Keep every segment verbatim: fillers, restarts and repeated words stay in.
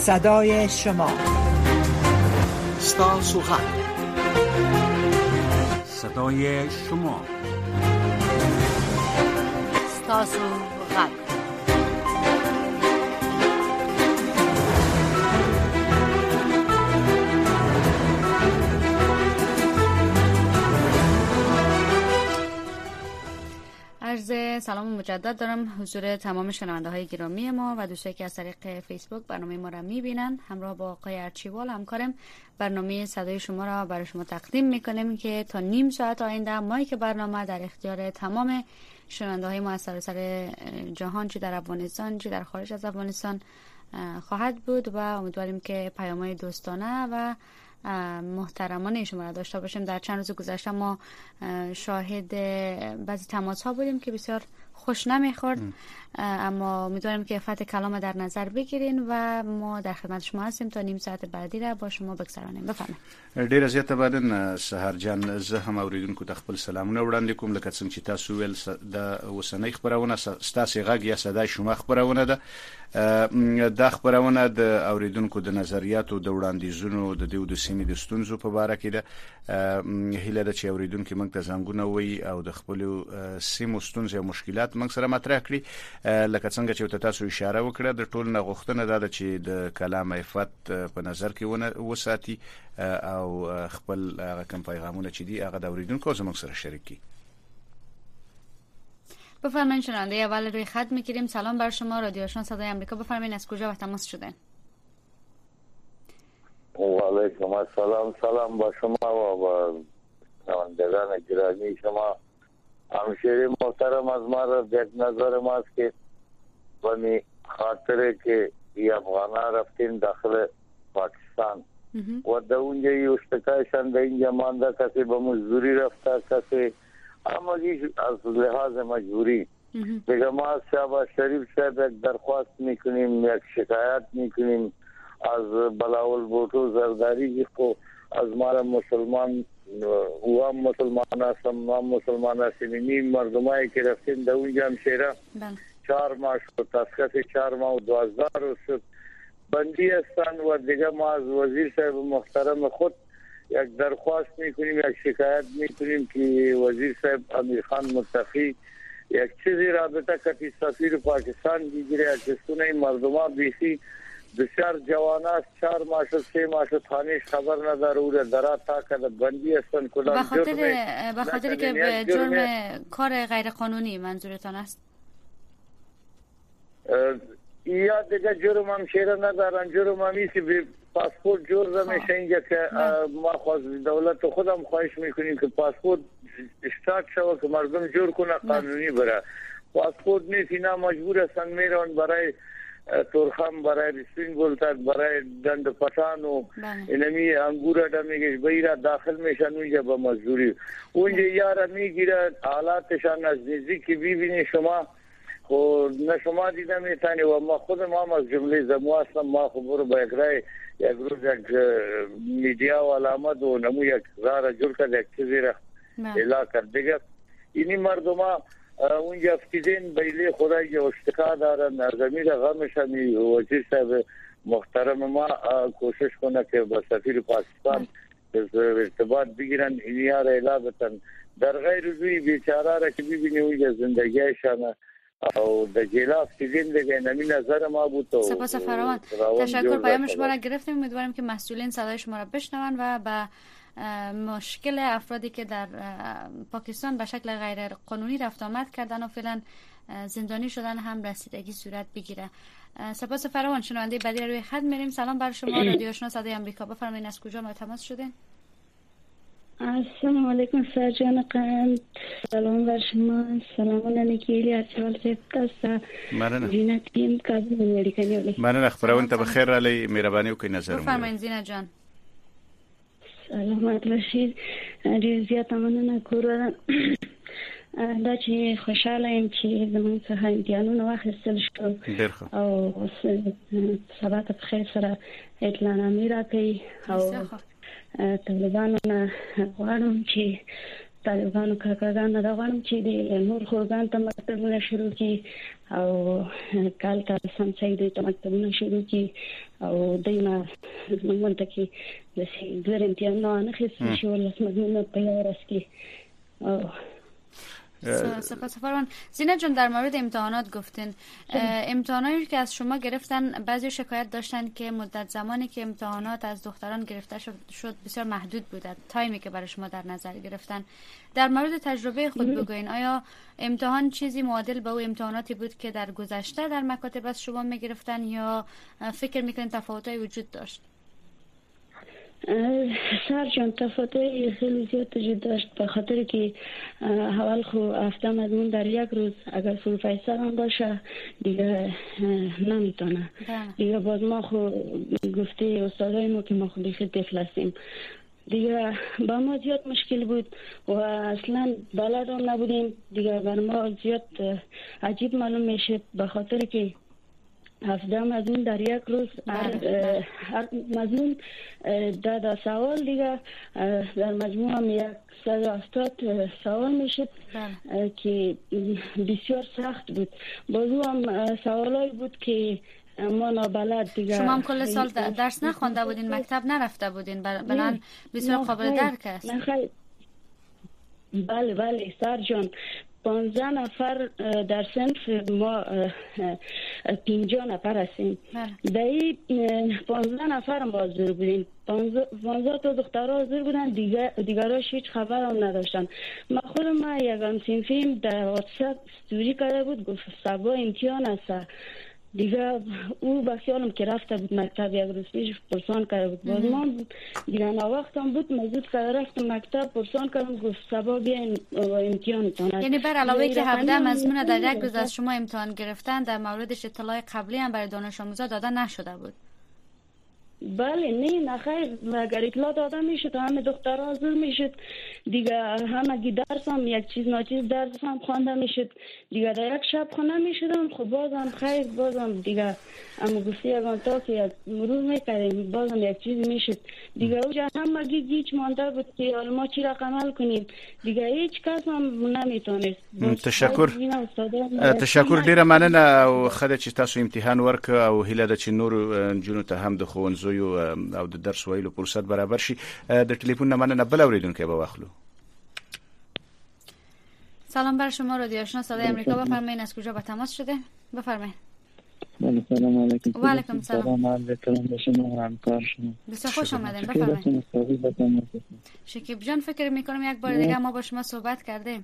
صدای شما، ستاسو غږ، صدای شما، ستاسو غږ. عرض سلام مجدد دارم حضور تمام شنونده های گرامی ما و دوستانی که از طریق فیسبوک برنامه ما را میبینن. همراه با آقای ارچیوال همکارم برنامه صدای شما را برای شما تقدیم میکنیم که تا نیم ساعت آینده مایی که برنامه در اختیار تمام شنونده های ما از سراسر جهان، چه در افغانستان چه در خارج از افغانستان خواهد بود و امیدواریم که پیام‌های دوستانه و محترمانه شما را داشته باشیم. در چند روز گذشته ما شاهد بعضی تماس ها بودیم که بسیار خوش نمیخورد، اما امیدواریم که فتح کلام در نظر بگیرین و ما در خدمت شما هستیم تا نیم ساعت بعدی را با شما بگذرانیم. بفرمایید. ډیر زیاته بدن سحر جان، زه هم اوریدونکو ته خپل سلامونه وړاندې کوم. لکه څنګه چې تاسو ویل د اوسنۍ خبرونه ستاسو غږ یا صداي شما خبرونه ده. دا خبرونه د اوریدونکو د نظریاتو د وړاندیزونو د دیو د سیمې د ستونزو په اړه کې ده. هیله ده چې اوریدونکو موږ ته زنګونه وي او د خپل سیمو ستونزې او مشکلات موږ سره مطرح کړي. لکه څنګه چې تاسو اشاره وکړه، د ټول نه غوښتنه ده چې د کلام عفت په نظر کې وساتي او خپل هغه کوم پیغامونه چې دي هغه د اوریدونکو زموږ سره شریک کړي. بفرمایید شنونده اول روی خط میگیریم. سلام بر شما، رادیو آشنا صدای آمریکا. بفرمایید از کجا و تماس شدن؟ و علیکم السلام. سلام با شما و با شنوندگان گرامی شما. همشیری محترم، از ما را یک نظر ماست که بنی خاطره که ای افغانا رفتین داخل پاکستان و در اونجا یوشتکایشان در اینجا مانده، کسی به مزدوری رفته، کسی اما از لحاظ مجبوری. دیگه ما شهباز شریف صاحب یک درخواست میکنیم، یک شکایت میکنیم از بلاول بوتو زرداری که از ما مسلمان و هم مسلمان هستم، ما مسلمان هستیم. این مردمایی که رفتیم در اونجا هم شیره چهار ماه شد، تسکت چهار ماه و دوازده روز شد بندی هستن و دیگه ما از وزیر صاحب محترم خود یک درخواست میکنیم، یک شکایت میکنیم که وزیر صاحب امیر خان متقی یک چیزی رابطه کتی سفیر پاکستان بگیره که سونه این مردمان بیخی بسیار جوان است، چهار ماه شد سه ماه شد خانیش خبر نداره او درات تا که بندی هستن کلان. بخاطر بخاطر که به جرم کار غیر قانونی منظورتان است؟ یا دیگه جرم هم شیره ندارن، جرم همی که پاسپورت جور میشه اینجا که ما خواست دولت خودم خواهش میکنیم که پاسپورت اشتاق شود که مردم جور کنه قانونی بره. پاسپورت نیست، اینا مجبور هستن میرون برای ترخم، برای رسپین بولتر، برای دند پتان و اینمی انگور دا میگه بیره داخل میشن اونجا با مزدوری. اونجا یارا میگیره حالاتشان از نزدیکی ببینی شما خو نه شما دیده میتانی و ما خود ما از جمله زمو هستم. ما خبر با یک رای یک روز یک میدیا و علامت و نمو یک زار جور کرد یک چیزی را اعلا کرد. دیگه اینی مردم ها اونجا افتیدین بیلی خدای جو اشتقا دارن، نظمی را غمشانی. وزیر صاحب محترم ما کوشش کنه که با سفیر پاکستان ارتباط بگیرن، اینی ها را اعلا بتن. در غیر روی بیچاره را که ببینی اونجا زندگیشانه او د جلاف چې زندگی نمی نظر ما بود. سپاس فراوان، تشکر. پیام شما را گرفتیم. امیدوارم که مسئولین صدای شما را بشنون و به مشکل افرادی که در پاکستان به شکل غیر قانونی رفت آمد کردن و فعلا زندانی شدن هم رسیدگی صورت بگیره. سپاس فراوان. شنونده بعدی روی خط میریم. سلام بر شما، رادیو آشنا صدای آمریکا. بفرمایید از کجا ما تماس شدین؟ السلام علیکم سرجان قند. سلام بر شما. سلامونه نکیلی ارچوال سیفتاستا زینت تیم کابل امریکنی ولی مننه. خبرون ته بخیر علی مهرباني وکړئ. نظر بفرمایید زینت جان. سلامت باشید. ډیر زیات مننه کوم دا چې خوشاله یم چې زموږ څخه امتحانونه واخیستل شو او سبا ته بخیر سره اعلانامې راکړي او طالبانو نه غواړم چې طالبانو کاکاګان دا غواړم چې د نور خوګان ته مکتبونه شروع کی او کال کال سم چې د مکتبونه شروع کی او دایمه زمونږ ته کې د ګر امتحان نه خسته شو لسمه په ورځ کې او سپاس فرمان. زینت جان در مورد امتحانات گفتین، امتحاناتی که از شما گرفتن بعضی شکایت داشتن که مدت زمانی که امتحانات از دختران گرفته شد, شد بسیار محدود بوده، تایمی که برای شما در نظر گرفتن. در مورد تجربه خود بگوین، آیا امتحان چیزی معادل به او امتحاناتی بود که در گذشته در مکاتب از شما میگرفتن یا فکر میکنین تفاوت‌هایی وجود داشت؟ سرجان تفاوت‌های خیلی زیاد وجود داشت به خاطر که اول خو هفته مضمون در یک روز اگر پروفسور هم باشه دیگه نمیتونه دیگه باز ما خو گفته استادای ما که ما خو بیخی طفل هستیم دیگه با ما زیاد مشکل بود و اصلا بلد هم نبودیم دیگه بر ما زیاد عجیب معلوم میشه به خاطر که هفده مضمون در یک روز هر, هر مضمون ده ده سوال دیگه در مجموع هم یک صد و هفتاد سوال میشد که بسیار سخت بود. بازو هم سوالایی بود که ما نابلد دیگه. شما هم کل سال درس نخوانده بودین، مکتب نرفته بودین، بلند بسیار قابل درک است. بله بله سرجان، پانزده نفر در صنف ما پنجاه نفر هستیم. در این پانزده نفر ما حاضر بودیم، پانزده تا دخترها حاضر بودن، دیگر دیگراش هیچ خبر هم نداشتن. ما خودم ما یکم صنفیم در واتساپ استوری کرده بود گفت صبا امتحان است دیگه، او با خیالم که رفته بود مکتب یک روز پیش پرسان کرده بود باز ما دیگه نا وقتم بود مزید که رفتم مکتب پرسان کردم گفت صبا بیاین امتحان تانه. یعنی بر علاوه که هفده مضمون در یک روز از شما امتحان گرفتن در موردش اطلاع قبلی هم برای دانش آموزا داده نشده بود؟ بله نه نخیر، اگر اطلاع داده میشد همه دخترها حاضر میشد دیگه، همگی درس هم یک چیز ناچیز درس هم خوانده میشد دیگه، در یک شب خونه میشدم خب بازم خیر بازم دیگه اما گفتی اگان تا که یک مرور میکردیم بازم یک چیز میشد دیگه. اوجا همگی گیج مانده بود که حالا ما چی رقم عمل کنیم دیگه، هیچ کس هم نمیتونست. تشکر تشکر ډیره مننه او خدای چې تاسو امتحان ورک او هیله ده چې نور جنو ته هم د ښوونځیو او د درس ویلو فرصت برابر شي. د ټلیفون مننه بل اوریدونکو به واخلو. سلام بر شما رادیو آشنا صدای امریکا، بفرمایید از کجا با تماس شده؟ بفرمایید. سلام علیکم. و علیکم سلام. سلام علیکم به شما و همکار شما. بسیار خوش آمدین، بفرمایید. شکیب جان فکر میکنم یک بار دیگه ما با شما صحبت کردیم.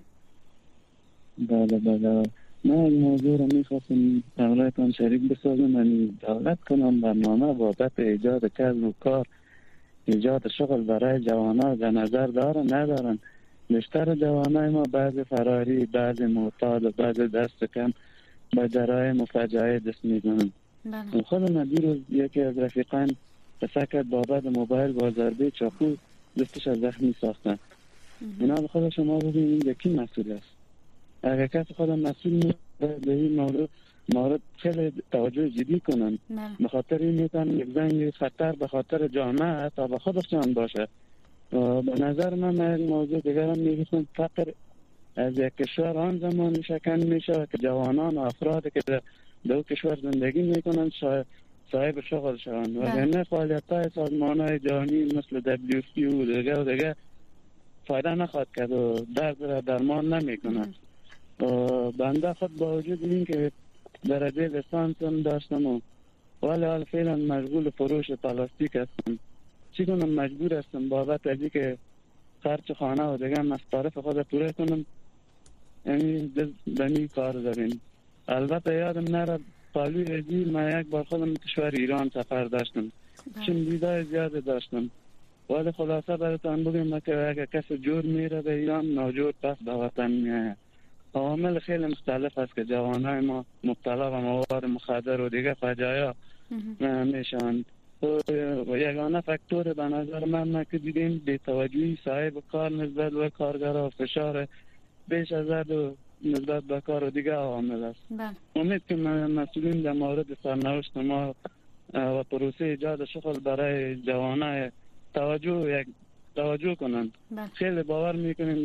بله بله. من این موضوع رو میخواستم دولتان شریک بسازم، من دولت کنم برنامه بابت ایجاد کسب و کار، ایجاد شغل برای جوانان در نظر دارن ندارن. بیشتر جوانای ما بعض فراری، بعض معتاد و بعض دست کم به جرایم و فجایع دست میزنن. خودم دیروز یکی از رفیقان قصه بابت موبایل با ضربه چاقو دستش از زخمی ساختن. اینا به خود شما ببینید یکی مسئول است. اگر کسی خودم مسئول نیست به این مورد مورد خیلی توجه جدی کنن، به خاطر این میتونن یک زنگ خطر به خاطر جامعه تا به خودشان باشه. به نظر من یک موضوع دیگر هم میگفتن فقر از یک کشور آن زمان شکن میشه که جوانان و افراد که در دو کشور زندگی میکنن صاحب شغل شوند، وگرنه فعالیت های سازمان های جهانی مثل دبلیو اف پی و دیگه و دیگه فایده نخواهد کرد و درد را درمان نمیکنن. بنده خود با وجود این که درجه لیسانس هم داشتم و ولی حال فعلا مشغول فروش پلاستیک هستم. چی کنم مجبور هستم بابت ازی که خرچ خانه و دیگه مصارف خود پوره کنم، یعنی دمی کار داریم. البته یادم نره پالوی ازی من یک بار خودم کشور ایران سفر داشتم، چون ویزای زیاده داشتم، ولی خلاصه براتان بگم که اگر کسی جور میره به ایران ناجور پس به وطن میآید. عوامل خیلی مختلف است که جوانای ما مبتلا به مواد مخدر و دیگه فجایع میشن. و یگانه فاکتور به نظر من که دیدیم بی‌توجهی صاحب کار نسبت به کارگرها و فشار بیش از حد و نسبت به کار و دیگه عوامل است. امید که مسئولین در مورد سرنوشت ما و پروسه ایجاد شغل برای جوانای توجه یک توجه کنند. خیلی باور میکنیم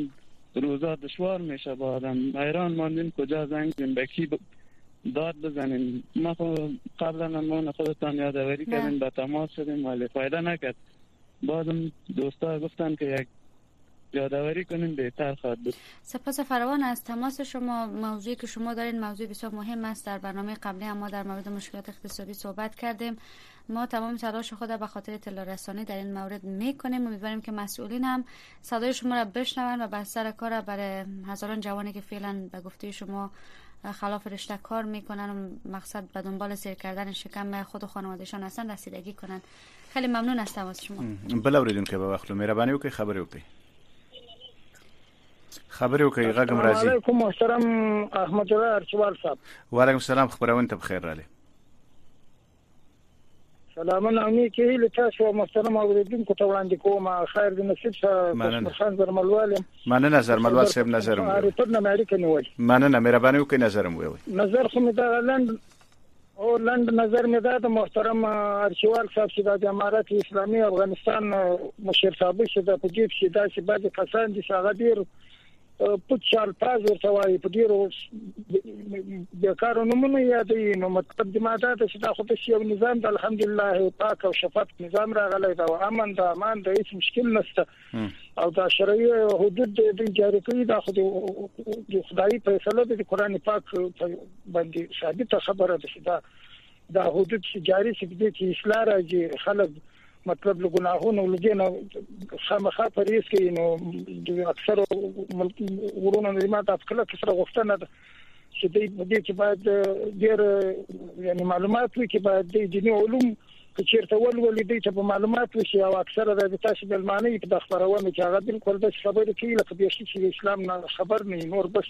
روزا دشوار میشه با آدم. حیران ماندیم کجا زنگ بزنیم به کی داد بزنیم. ما قبلا ما خودتان یادآوری کردیم به تماس شدیم ولی فایده نکرد. بعدم دوستا گفتن که یک یادآوری کنیم بهتر خواهد بود. سپاس فراوان از تماس شما. موضوعی که شما دارین موضوع بسیار مهم است. در برنامه قبلی هم ما در مورد مشکلات اقتصادی صحبت کردیم. ما تمام تلاش خود به خاطر اطلاع رسانی در این مورد میکنیم. امیدواریم که مسئولین هم صدای شما را بشنون و بر سر کار برای هزاران جوانی که فعلا به گفته شما خلاف رشته کار میکنن و مقصد به دنبال سیر کردن شکم خود و خانوادهشان هستن رسیدگی کنن. خیلی ممنون از تماس شما. بلوریدون که به وقت مهربانی وکړئ خبرې وکړئ. خبرې وکړئ غږم راځي. السلام علیکم محترم احمد الله ارچوال صاحب. وعلیکم السلام خبرونه ته بخیر رالی. سلامونه امي کې له تاسو محترم اوریدونکو ته وړاندې کوم. خیر د نصیب صاحب خان زرملوال. مننه زرملوال صاحب نظر مو. ریپورت نه مې نیول. مننه مهرباني وکړئ نظر مو وي. نظر خو مې دا لند او لند نظر مې دا د محترم ارچوال صاحب چې د امارات اسلامي افغانستان مشر صاحب چې د پدیب چې دا چې بعض کسان دي هغه ډیر پټ شال پاز ورته وایي په ډیرو د کارو نمونه یادوي. نو مطلب د ماده د چې دا خو د یو نظام د الحمدلله پاک او شفاف نظام راغلی دا او امن د امان د هیڅ مشکل نشته او دا شرعي حدود د جاری کوي. دا خو د خدای په فیصله د قرآن پاک باندې ثابت خبره ده چې دا دا حدود چې جاری شي د اصلاح راځي. خلک مطلب له ګناهونو ولګي خامخا پریس کوي. نو د اکثر ورونو د ماده خپل کسره غوښتنه ده چې د دې چې باید ډېر یعنی معلومات وي چې باید د دیني علوم چې چیرته ولولې دي چې په معلومات وشي او اکثره د تاسو د معنی په خبرونه چې هغه بالکل د خبرې کوي لکه د شي اسلام نه خبر نه نور بس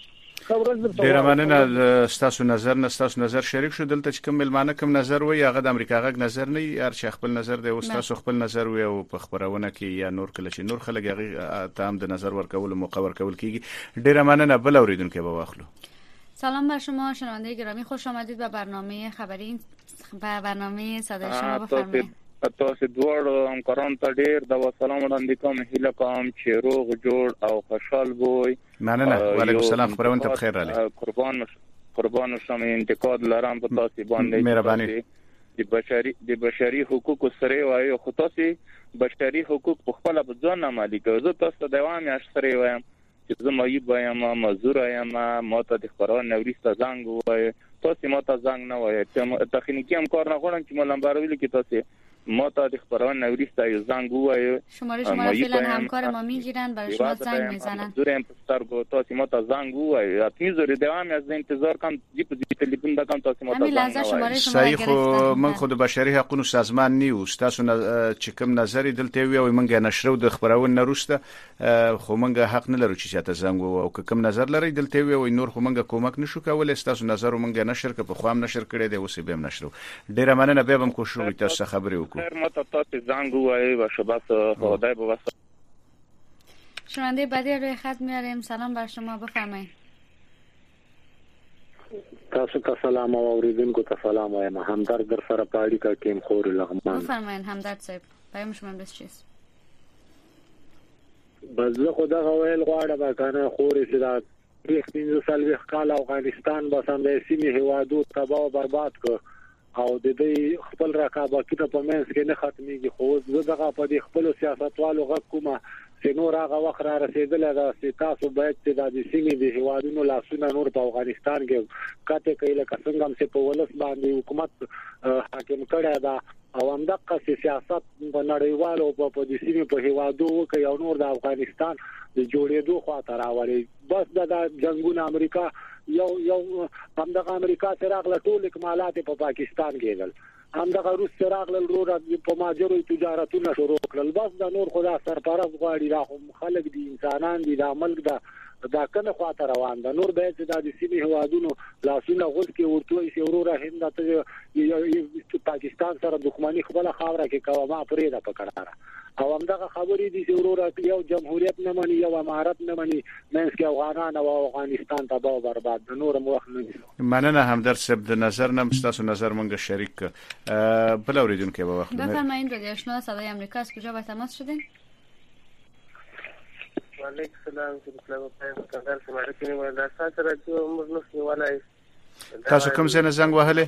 ډیر مننه ستاسو نظر نه ستاسو نظر شریک شو. دلته چې کوم ملمانه کوم نظر وي هغه د امریکا غږ نظر نه هر چا خپل نظر دی او ستاسو خپل نظر وي او په خبرونه کې یا نور کله چې نور خلک هغه تام د نظر ورکول موقع ورکول کیږي. ډیر مننه بل اوریدونکو به واخلو. سلام بر شما شنونده گرامی، خوش آمدید به برنامه خبری به برنامه صدای شما. بفرمایید. تاسو دوړ همکاران ته ډیر د سلام وړاندې کوم. هیله کوم چې روغ جوړ او خوشحال وي. مننه. وعلیکم السلام خبرونه ته بخیر رالی. قربان قربان شم انتقاد لرم په تاسو باندې. مهرباني. د بشري د بشري حقوقو سره وایي خو تاسو بشري حقوق په خپل ځان نه مالي کوي. زه تاسو دوام یې سره وایم چې زه مایب یم مزدور یم ما ته د خبرونه نورسته زنګ وایي. تاسو ما ته زنګ نه وایي. تخنیکی هم کار نه غواړم چې مولم بارویل کې تاسو ما تا د خبرونه نوریسته یو زنگ وایو. شماره شما فعلا همکار ما میگیرن برای شما زنگ میزنن. زورم پسترگو تاسو ما تا زنگ وایو. اتمی زوری دوام از انتظار کم جی په تلیفون دا کم تاسو ما تا زنگ وایو. صحیح خو من خود بشري حقوقو سازمان نیو تاسو چې کوم نظر دلته وی او منګه نشرو د خبرونه نوروسته خو منګه حق نه لرو چې تاسو زنگ او کوم نظر لري دلته وی او نور خو منګه کومک نشو کولای. تاسو نظر منګه نشر ک په خوام نشر کړي دی اوسې به نشرو. ډیره مننه به هم کوشش تاسو خبرې وکړو. خیر ما تا تاسو زنگ وایي و شباس خدای به واسه. شنونده بعدی روی خط میاریم. سلام بر شما بفرمایید. تاسو ته سلام او اوریدونکو ته سلام وایم. همدرد در سره پاړی کا ټیم خور لغمان. بفرمایید همدرد صاحب. پیام شما بس چیز. بزه خدا غویل غواړه با کنه خوري چې دا پنځه سال کال افغانستان به سم د سیمې هوادو تباہ او برباد کړ او د دې خپل رقابتونه په منځ کې نه ختميږي. خو زه دغه په دې خپل سیاستوالو غږ کومه چې نور هغه وخت را رسیدل دا چې تاسو باید چې د دې سیمې د هوادونو لاسونه نور په افغانستان کې کاته کوي لکه څنګه هم چې په ولس باندې حکومت حاکم کړی دا او هم دغه سیاست په نړیوالو په دې سیمې په هوادو کې او نور د افغانستان د جوړېدو خواته راوړي. بس دا جنگونه امریکا یو یو هم د امریکا سره غل ټول اکمالات په پا پاکستان کېدل. هم د روس سره غل ورو په ماجرو تجارتونه شروع کړل. بس د نور خدا سرپرست غواړي دا خلک دي انسانان دي دا ملک دا دا کنه خواته روان ده. نور به چې د سیمې هوادونو لاسونه غوښ کې ورته سی ورو هند ته پاکستان سره دښمنی خپل خاوره کې کومه پرې ده پکړه او همدغه خبرې دي چې ورور یو جمهوریت نه مني یو امارت نه مني منځ کې افغانان او افغانستان تباہ او برباد نور مو وخت نه دي. مننه همدرد صاحب د نظر نه مستاسو نظر مونږ شریک بل اوریدونکو به وخت بفرمایید. رادیو آشنا صدای آمریکا از کجا با تماس شدین؟ وعلیکم السلام چې اسلام په کندهار کې مړ کړي وای دا سات راځي موږ نو سیوالای تاسو کوم څه نه زنګ وهله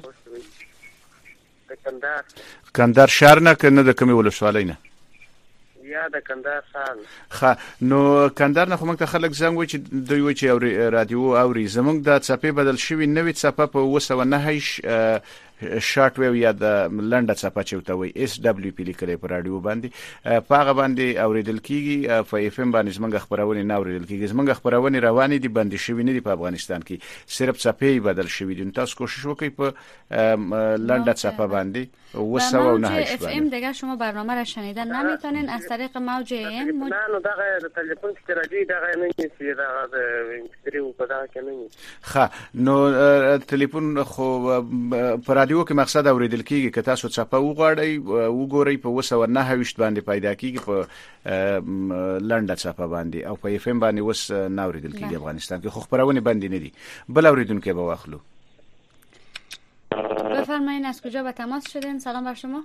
کندهار کندهار شهر نه کنه د کومې ولسوالۍ نه یا د کندهار شهر خا نو کندهار نه کومه خلک زنګ و چې دوی و چې رادیو اوري زمونږ د چپې بدل شوی نوې چپه په وسو نه هیڅ شارټ ویو یا د لنډه چپه چوته وي اس دبليو پی لیکلې پر رادیو باندې پاغه باندې اوریدل کیږي په اف ام باندې زمونږ خبرونه نه اوریدل کیږي زمونږ خبرونه روانې دي باندې شوی نه دي په افغانستان کې صرف چپې بدل شوی دي تاسو کوشش وکړئ په لنډه چپه باندې وسو نه هیڅ اف ام دیگه شما برنامه را شنیدن نمیتونین از طریق موج ام نه نو دغه تلفن چې راځي دغه نه نیسی دغه مشتری په دغه کې نه ښه نو تلیفون خو پر رادیو کې مقصد اوریدل کیږي که تاسو چپه وغواړئ وګورئ په وسو نه هوښت باندې پیدا کیږي په لنډه چپه باندې او په اف ام باندې وس نه اوریدل کیږي افغانستان کې خو خبرونه باندې نه دي بل اوریدونکو به واخلو بفرمایید از کجا به تماس شدین سلام بر شما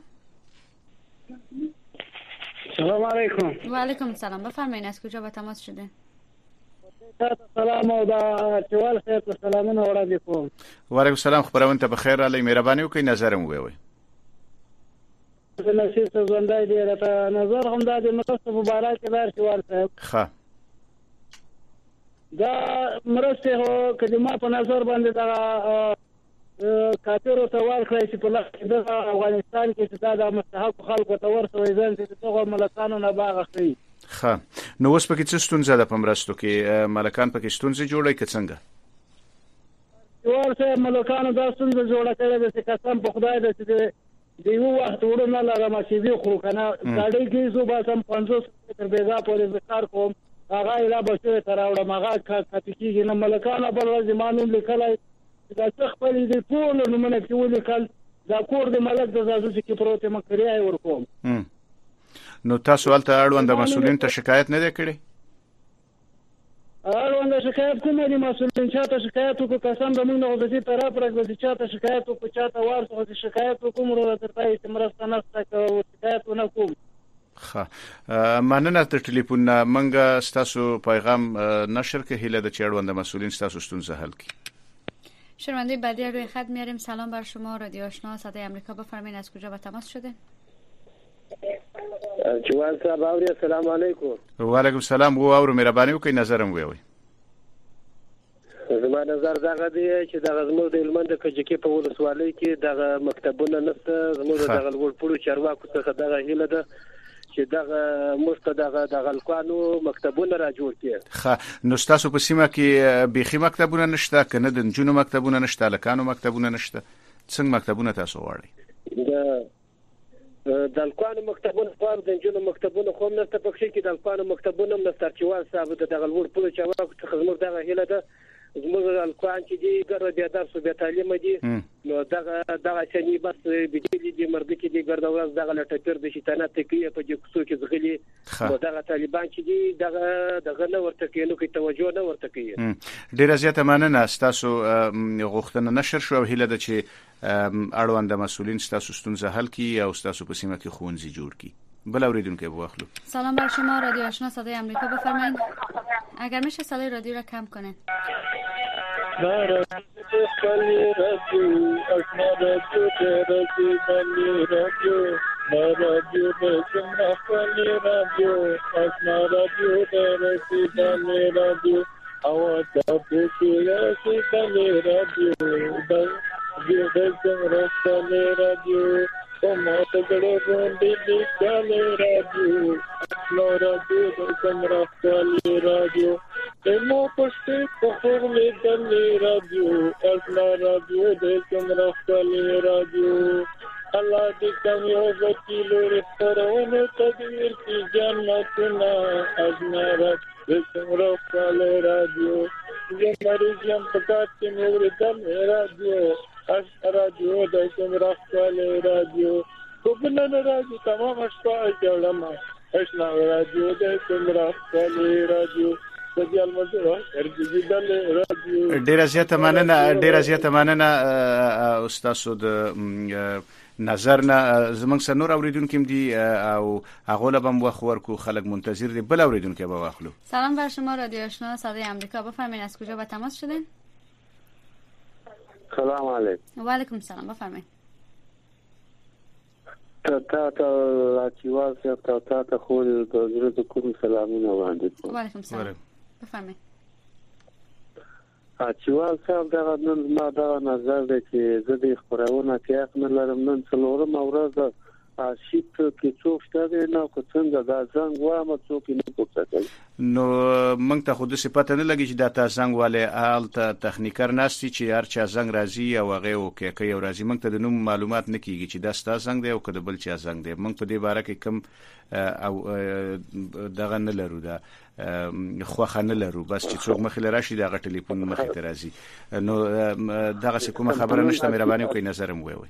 سلام علیکم و علیکم السلام بفرمایید از کجا به تماس شدین سلام او دا چوال خیر سلامونه وړاندې کوم وعلیکم السلام خبرونه ته بخیر علی مهرباني وکړئ نظر مو ووي د نصیب ژوندای دی راته نظر هم د مرسته مبارک لار چوال صاحب ښه دا مرسته هو کله په نظر باندې دا کاترو ته ورکړی چې په لږ د افغانستان کې چې دا د مستحق خلکو ته ورسوي ځان چې دغه ملکانو نه باغ اخلي ښه نو اوس پکې څه ستونزه ده په مرستو کې ملکان پکې ستونزې جوړوي که څنګه ورته ملکانو دا ستونزه جوړه کړې ده چې قسم په خدای ده چې د یو وخت ورونه لرم چې دی خو کنه ګاډي کې زو به سم پنځوس متر بیزا پورې ځکار کوم هغه اله بشه تر راوړم هغه کاتې کېږي نه ملکانو بل ورځ مانوم لیکلای دا څه خپل دي ټول نمونه کې ولیکل دا کور د ملک د زازو چې پروت مکریا ورکوم نو تاسو ولته اړوند مسولین ته شکایت نه کړی اړوند شکایت کوم دي مسولین چاته شکایت وکړه قسم د موږ نه غوښتي طرف راغلی چاته شکایت وکړه چاته ورته شکایت وکوم ورته ته چې مرسته نشته کوي شکایت ونه کوم ښه مننه تر ټلیفون منګه تاسو پیغام نشر کې هیله د چړوند مسولین تاسو ستونزه حل کړي شنونده بعدی روی خط میاریم سلام بر شما رادیو آشنا صدای آمریکا بفرمایید از کجا به تماس شده جوان صاحب اوري السلام علیکم و علیکم السلام و اورو مهرباني وکړئ نظرم ویوي زما نظر دا دی چې د زموږ د هلمند کجکي په ولسوالۍ کې د مکتبونو نشته زموږ د غلګوړ چارواکو څخه دغه هیله ده چې دغه مستدغه د غلقانو مکتبونه را جوړ کړي ښه نو تاسو په سیمه کې بيخي مکتبونه نشته کنه د جنونو مکتبونه نشته لکانو مکتبونه نشته څنګه مکتبونه تاسو غواړئ د دلقانو مکتبونه خو د جنونو مکتبونه خو نشته په کې کې دلقانو مکتبونه نشته چې وال صاحب د غلګوړ په چارواکو څخه زموږ دغه هیله ده زموږ الکوان چې دی ګر بیا درس بیا تعلیم دی نو دغه دغه چې بس بجلی دی مرګ چې دی ګر دورز دغه لټپیر د شیطانت کې په جکسو کې زغلی نو دغه طالبان چې دی دغه دغه نه ورته کې نو کې توجه نه ورته کوي ډیر زیاته مننه تاسو غوښتنه نشر شو هیله ده چې اړوند مسولین تاسو ستونزه حل کړي او تاسو په سیمه کې خونځي جوړ کړي بل اوریدونکو بواخلو سلام بر شما رادیو آشنا صدای آمریکا بفرمایید اگر میشه صدای رادیو را کم کنین رادیو کلی رادیو آشنا رادیو رادیو کلی رادیو رادیو بسم کلی رادیو آشنا رادیو رادیو کلی رادیو اوا تاسو کې کلی رادیو رادیو بسم کلی رادیو como te quiero rendir kali radio no radio samra kali radio emo poste pohorle kali radio asla radio de samra kali radio Allah de kamyo vakilo restaurant tadbir ki jannatna ajnara de samra kali radio ye marijam pakat mere kali radio از رادیو د سمرا کله رادیو کوبنن رادیو تمام شپه جوړم اشنا رادیو د سمرا کله رادیو سجل مزه ارجیدل رادیو ډیر زیاته مننه ډیر زیاته مننه استاد د نظر نه زمونږ سره نور اوریدونکو دي او هغه له بم وخت ورکو خلک منتظر دي بل اوریدونکو به واخلو. سلام بر شما رادیو آشنا صدای آمریکا، بفرمایید از کجا به تماس شدین؟ سلام علیکم. و علیکم سلام، بفرمایید. تا تا تا چیواز تا تا تا خود حضرت کوم سلامونه وړاندې کوم. و علیکم سلام، بفرمایید. چیواز صاحب دا نن ما دا نظر دی چې زه د خبرونه کې حق نه لرم. نن څلورم ورځ شیت کې څوک شته نه کو څنګه دا زنګ وامه څوک نه کوي. نو موږ ته خود څه پته نه لګی چې دا تا زنګ والے آل ته تخنیکر ناشتي چې هر چا زنګ راځي او هغه او کې کوي او راځي. موږ ته د نوم معلومات نه کیږي چې دا ستا زنګ دی او کده بل چا زنګ دی. موږ په دې باره کې کم او دغه نه لرو، دا خوخه نه لرو، بس چې څوک مخې راشي دا غ ټلیفون مخې ته راځي. نو دغه څه کومه خبره نشته، مهرباني وکړئ نظرم ووایئ.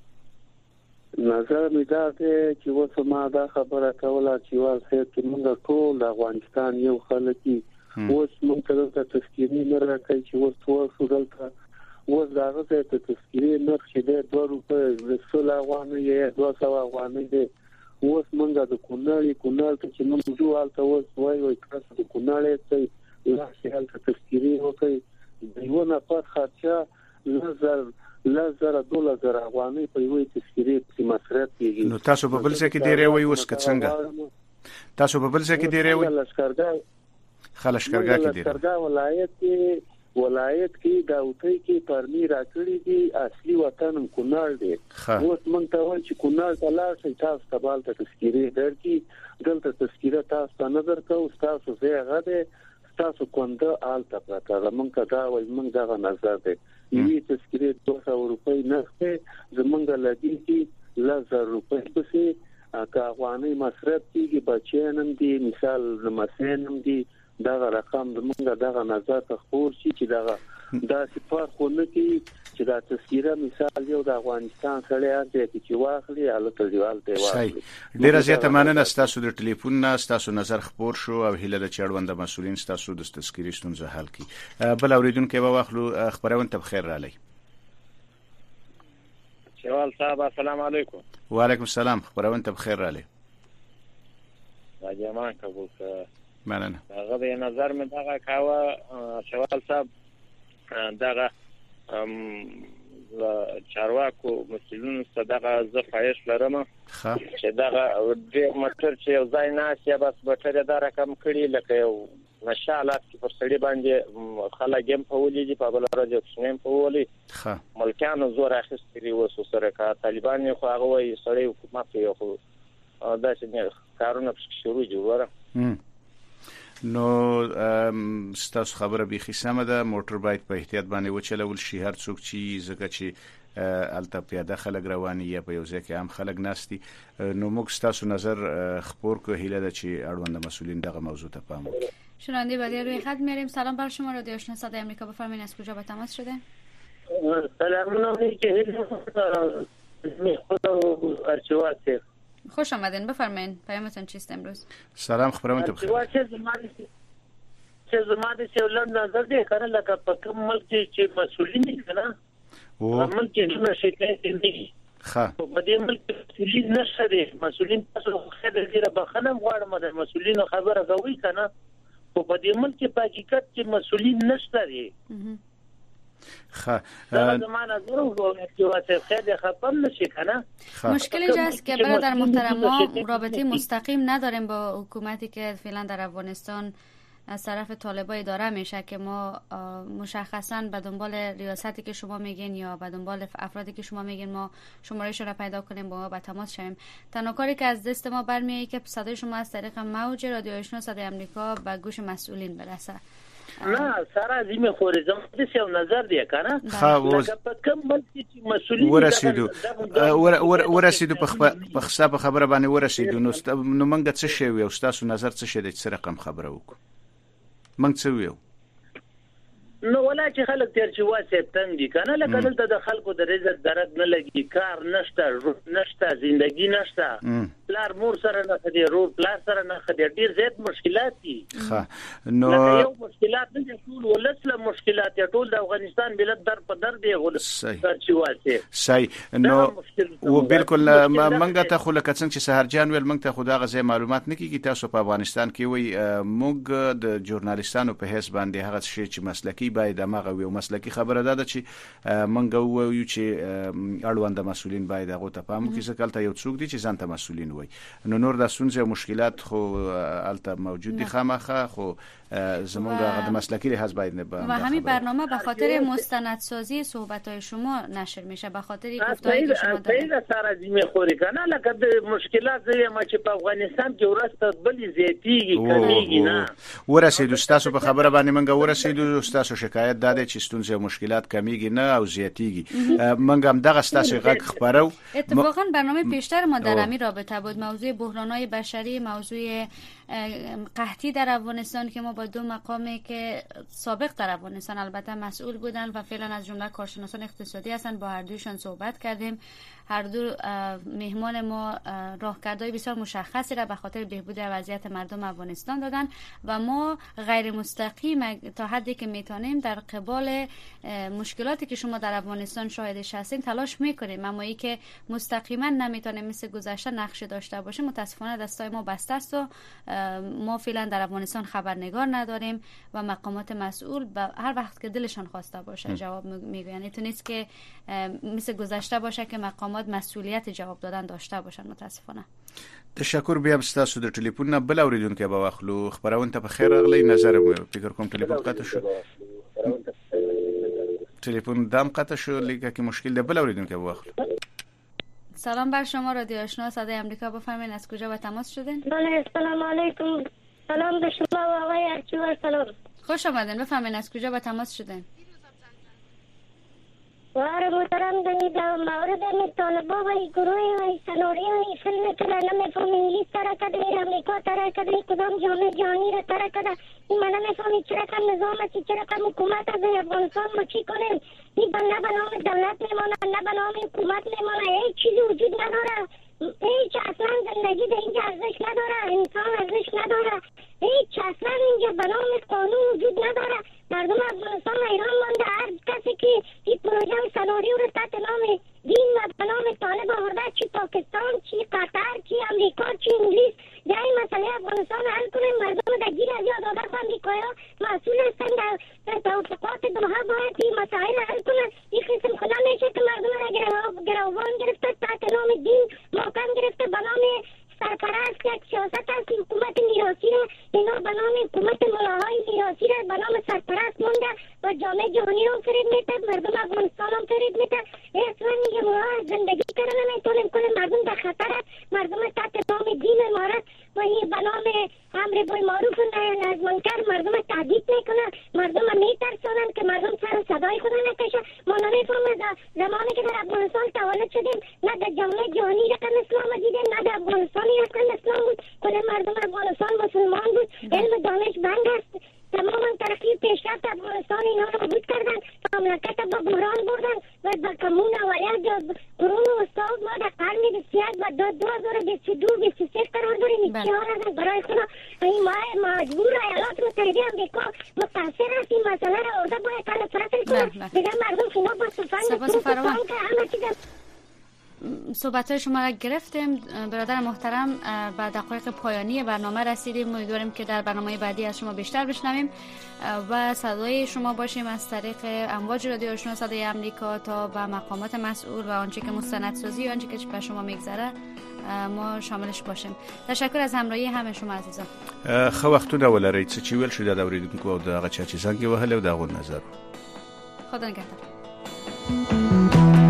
نظر می دا ته چې وسه ما دا خبره کوله چې واسه چې موږ ټول د افغانستان یو خلک اوس موږ ته د تذکيري نه راکړي چې اوس ټول سودلته اوس دا غته ته تذکيري نه چې د دوه روپے رسول افغاني یا دوه سوه افغاني دی. اوس موږ د کونړی کونړ ته چې موږ جوړالته اوس وای وای کړه د کونړی ته لا شي هلته تذکيري وکړي دیو نه پات خرچه نظر لزر دوله زر افغاني په یوې تذکيري په مصرف کېږي. نو تاسو په بل ځای کې دی ریوي اوس څنګه تاسو په بل ځای کې دی ریوي لشکرګاه خلشکرګاه کې دی لشکرګاه ولایت کې ولایت کې دا اوتای کې پرمی راکړي دي اصلي وطن کونړ دی. اوس مونږ ته وایي چې کونړ ته لاړ شئ تاسو ته بال ته تذکيري درکې دلته تذکيره تاسو ته نه درکو تاسو زه غده تاسو کونډه آلته پراته مونږ ته دا وایي مونږ دا نظر دی یوه تذکيره دوه سوه روپۍ نه ته زمونږ لګي چې لزر روپۍ پسې کا افغاني مصرف کیږي بچینم دي مثال مسینم دي دا رقم زمونږ دا نظر ته خور شي چې دا دا صفات خو نه کی چې دا تذکيره مثال یو د افغانستان سره اته چې واخلي الته دیوال ته واخلي. ډیره زیاته مننه تاسو د ټلیفون نه تاسو نظر خبر شو او هیله د چړوند مسولین تاسو د تذکيري ستونزه حل کی. بل اوریدونکو به واخلو خبرونه ته بخیر را لای. شوال صاحب السلام علیکم. و علیکم السلام، خبرونه ته بخیر را لای. راجمان قبول ک مننه. هغه به نظر مې دغه کاوه شوال صاحب دغه ام چارواکو مسلمانانو صدقه ز فایش لرم چې دغه ډېر مټر چې یو ځای ناس یا بس بټره دا رقم کړي لکه یو مشالات چې پر سړي باندې خلک هم په ولې دي په بل راځي چې په ولې ښه ملکانو زور اخیستري وسو سره کا طالبان خو هغه وایي سړی حکومت یو خو دا چې کارونه شروع جوړه. نو ستاسو خبره به سمه ده، موټر باید په احتیاط باندې وچلول شي. هر څوک چې زګه چې الته پیاده خلک رواني یا په یو ځای کې هم خلک ناشتي. نو موږ ستاسو نظر خبر کو هیله ده چې اړوند مسولین دغه موضوع ته پام وکړي. شنونده بعدی روی خط میاریم. سلام بر شما، رادیو آشنا صدای آمریکا، بفرمایید از کجا به تماس شده؟ سلام علیکم. ارچوات خوش آمدین، بفرمایید پیامتون چیست امروز؟ سلام، خبرونه ته بخیر. چې زماده چې ولر نظر دی کنه لکه په کوم ملک چې مسولین دي کنه او ملک چې نه شکایت دي ښه په دې ملک مسولین نشته دي. مسولین تاسو خیر دې بخنم غواړم د مسولین خبره کوي کنه په دې ملک په حقیقت چې مسولین نشته دي. خب زمان ضرور که خیلی خفن نشی کنه. مشکل اینجاست که برادر محترم ما رابطه مستقیم نداریم با حکومتی که فعلا در افغانستان از طرف طالبان اداره میشه که ما مشخصا به دنبال ریاستی که شما میگین یا به دنبال افرادی که شما میگین ما شمارهشون را پیدا کنیم با ما به تماس شویم. تنها کاری که از دست ما برمیاد که صدای شما از طریق موج رادیو آشنا صدای آمریکا به گوش مسئولین برسه. نه سره زمي خورزم د څه نظر دی کنه لکه په کوم ملک چې مسولین ورسېدو ورسېدو په حساب خبره باندې ورسېدو نو نو موږ څه شی یو تاسو نظر څه شی د څه رقم خبره وکړو موږ څه یو نو ولا چې خلک تیر چې واسه تنګ دي کنه لکه دلته د خلکو د رزق درک نه لګي کار نشته نشته ژوندۍ نشته پلار مور سره نه خدي رور پلار سره نه خدي ډیر زیات مشکلات دي ښه نو یو مشکلات نه ټول ولسله مشکلات ټول د افغانستان بلد در په در دی ولس چې واسه صحیح نو و بالکل منګه ته خو لکه څنګه چې سحرجان ویل منګه ته خدا غزه معلومات نه کیږي تاسو په افغانستان کې وي موږ د ژورنالیستانو په حساب باندې هغه شی چې مسلکی باید دماغه وي او مسلکی خبره ده چې منګه وایو چې اړوند مسولین باید هغه ته پام وکړي ځکه تل یو څوک دي چې ځان ته مسولین وي نو نور د سونځه مشکلات خو البته موجود دي خامخه خو زمونږ د مسلکی لحاظ باید نه و همین برنامه به خاطر مستندسازی صحبت‌های شما نشر میشه به خاطر گفته‌ای که شما دارید سره زمي خوري کنه لکه د مشکلات زي ما چې په افغانستان کې ورسته بل زیاتیږي کمیږي نه ورسېدو تاسو په خبره باندې منګه ورسېدو تاسو شکایت داده چې ستونزې او مشکلات کمیږي نه او زیاتیږي منګه هم دغه تاسو غږ خبرو اتفاقا برنامه پیشتر ما در همین رابطه بود موضوع بحران‌های بشری موضوع قحطی در افغانستان که ما با دو مقامی که سابق در افغانستان البته مسئول بودن و فعلا از جمله کارشناسان اقتصادی هستند با هر دویشان صحبت کردیم هر دو مهمان ما راهکردهای بسیار مشخصی را به خاطر بهبود وضعیت مردم افغانستان دادن و ما غیر مستقیم تا حدی که میتونیم در قبال مشکلاتی که شما در افغانستان شاهدش هستین تلاش میکنیم اما ای که مستقیما نمیتونیم مثل گذشته نقش داشته باشیم متاسفانه دستای ما بسته است و ما فعلا در افغانستان خبرنگار نداریم و مقامات مسئول هر وقت که دلشان خواسته باشه جواب میگن یعنی تو نیست که مثل گذشته باشه که مقامات مسئولیت جواب دادن داشته باشن متاسفانه تشکر بیا ستاسو د ټلیفون نه بل اوریدونکو به واخلو خبرونه ته په خیر اغلی نظر مو فکر کوم ټلیفون قطع شو ټلیفون دام قطع شو لکه که مشکل ده بل اوریدونکو به واخلو سلام بر شما رادیو آشنا صدای آمریکا بفرمایید از کجا به تماس شدین بله سلام علیکم سلام به شما و آقای ارچیوال سلام خوش آمدین بفرمایید از کجا به تماس شدین واره محترم دنی در مورد می طالبا و گروه و سنوری و فیلم کلا نمیفهم انگلیس تره کده ایر امریکا تره کده کدام جامعه جهانی را تره کده این من نمیفهمی چرا کم نظام است چرا کم حکومت از افغانستان ما چی کنیم این نه به نام دولت میمانه نه به نام حکومت میمانه هیچ چیزی وجود نداره هیچ اصلا زندگی در اینجا ارزش نداره انسان ارزش نداره هیچ اصلا اینجا به نام قانون وجود نداره مردم افغانستان ایران مانده هر کسی که این پروژه سناریو رو تحت نام دین و به نام طالب آورده چی پاکستان چی قطر چی امریکا چی انگلیس جای مسئله افغانستان حل کنه مردم در گیر از یاد آدر و امریکایی ها مسئول هستن در توافقات دوحه باید این مسائل حل کنه این قسم خدا میشه که مردم را گروگان گرفته تحت نام دین محکم گرفته به نام سرپرست یک سیاست هست حکومت میراثی را اینا به نام حکومت ملاهای میراثی را به نام سرپرست مونده و جامعه جهانی رو فریب میده مردم افغانستان هم فریب میده اصلا میگه ما زندگی کردن نمیتونیم کنیم مردم در خطر است مردم تحت نام دین امارت و این به نام امر بالمعروف و نهی عن المنکر مردم تهدید میکنه مردم میترسونن که مردم سر صدای خود نکشه ما نمیفهمیم زمانی که در افغانستان تولد شدیم نه در جامعه جهانی رقم اسلام دیدیم نه در افغانستانی رقم اسلام بود کل مردم افغانستان مسلمان بود علم دانش بند است تماما ترقی پیشرفت افغانستان اینا رو بود کردن مملکت با بحران بردن و با کمون اولاد قرون استاد ما در قرن بیست و دو هزار و بیست و دو بیست و سه قرار داریم اختیار از برای خدا این ما مجبور ایالات متحده امریکا متاثر است این مسئله را ارده باید حل فصل کنه دیگه مردم شما با سفنگ سفنگ که همه چیز صحبت‌های شما را گرفتیم برادر محترم به دقایق پایانی برنامه رسیدیم امیدواریم که در برنامه بعدی از شما بیشتر بشنویم و صدای شما باشیم از طریق امواج رادیو آشنا صدای آمریکا تا به مقامات مسئول و آنچه که مستندسازی و آنچه که به شما میگذره ما شاملش باشیم. تشکر از همراهی همه شما عزیزان. خو وختونه ولرئ چې ویل شو د اوریدونکو او د هغه چا چې څنګه وهله او د غو نظر خدا نگهدار.